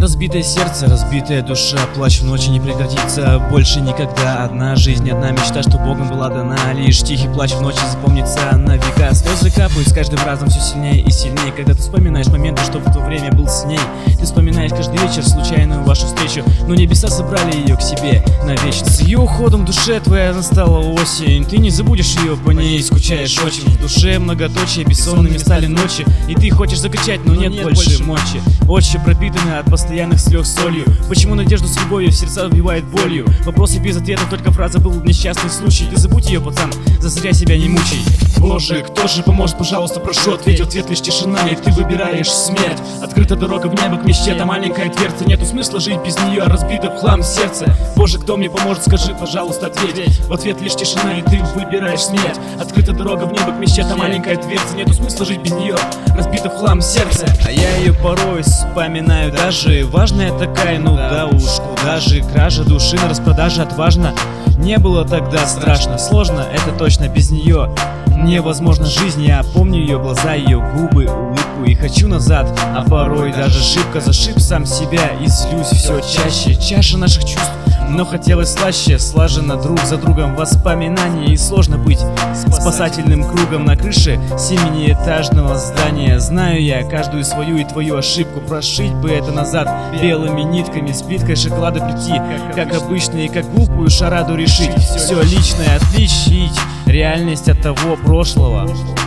Разбитое сердце, разбитая душа, плач в ночи не прекратится больше никогда. Одна жизнь, одна мечта, что Богом была дана. Лишь тихий плач в ночи запомнится на века. Слезы капают с каждым разом все сильнее и сильнее. Когда ты вспоминаешь моменты, что в то время был с ней. Ты вспоминаешь каждый вечер случайную вашу встречу, но небеса собрали ее к себе навечно. С ее уходом в душе твоя настала осень. Ты не забудешь ее, по ней скучаешь очень. В душе многоточие, бессонными стали ночи. И ты хочешь закричать, но нет больше мочи. Очи пропитаны от постоянных слез солью. Почему надежду с любовью в сердца вбивает болью? Вопросы без ответа, только фраза «был несчастный случай». Ты забудь ее, пацан, зазря себя не мучай. Боже, кто же поможет, пожалуйста, прошу, ответь. Ответ лишь тишина, и ты выбираешь смерть. Открыта дорога в небо к мечте, та маленькая дверца. Нету смысла жить без нее, разбито в хлам сердце. Боже, кто мне поможет, скажи, пожалуйста, ответь. В ответ лишь тишина, и ты выбираешь смерть. Открыта дорога в небо к мечте, та маленькая дверца. Нету смысла жить без нее, разбито в хлам сердце. А я ее порой вспоминаю даже. Важная такая, ну да уж, куда же. Кража души на распродаже отважно. Не было тогда страшно, сложно, это точно, без нее невозможно жизнь. Я помню ее глаза, ее губы, улыбку и хочу назад. А порой даже шибко зашиб сам себя и злюсь все чаще. Чаша наших чувств, но хотелось слаще. Слаженно друг за другом воспоминания. И сложно быть спасательным кругом на крыше семиэтажного здания. Знаю я каждую свою и твою ошибку. Прошить бы это назад белыми нитками, с плиткой шоколада прийти, как обычно, и как глупую шараду решить. Все личное отличить реальность от того прошлого.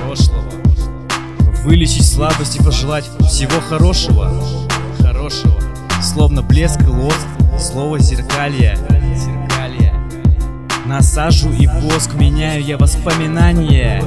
Вылечить слабость и пожелать всего хорошего. Словно блеск и лоск, слово зеркалье. На сажу и воск меняю я воспоминания.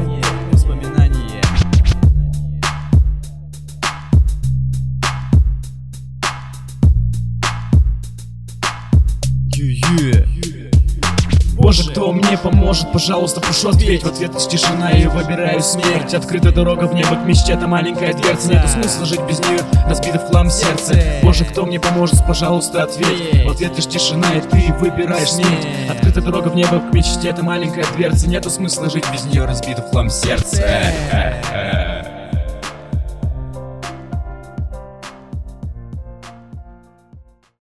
Боже, кто мне поможет, пожалуйста, прошу, ответь. В ответ лишь тишина, я выбираю смерть. Открыта дорога в небо к мечте, та маленькая дверца. Нету смысла жить без нее, разбито в хлам сердце. Боже, кто мне поможет, пожалуйста, ответь. В ответ лишь тишина, и ты выбираешь смерть. Открыта дорога в небо к мечте, та маленькая дверца. Нету смысла жить без нее, разбито в хлам сердце.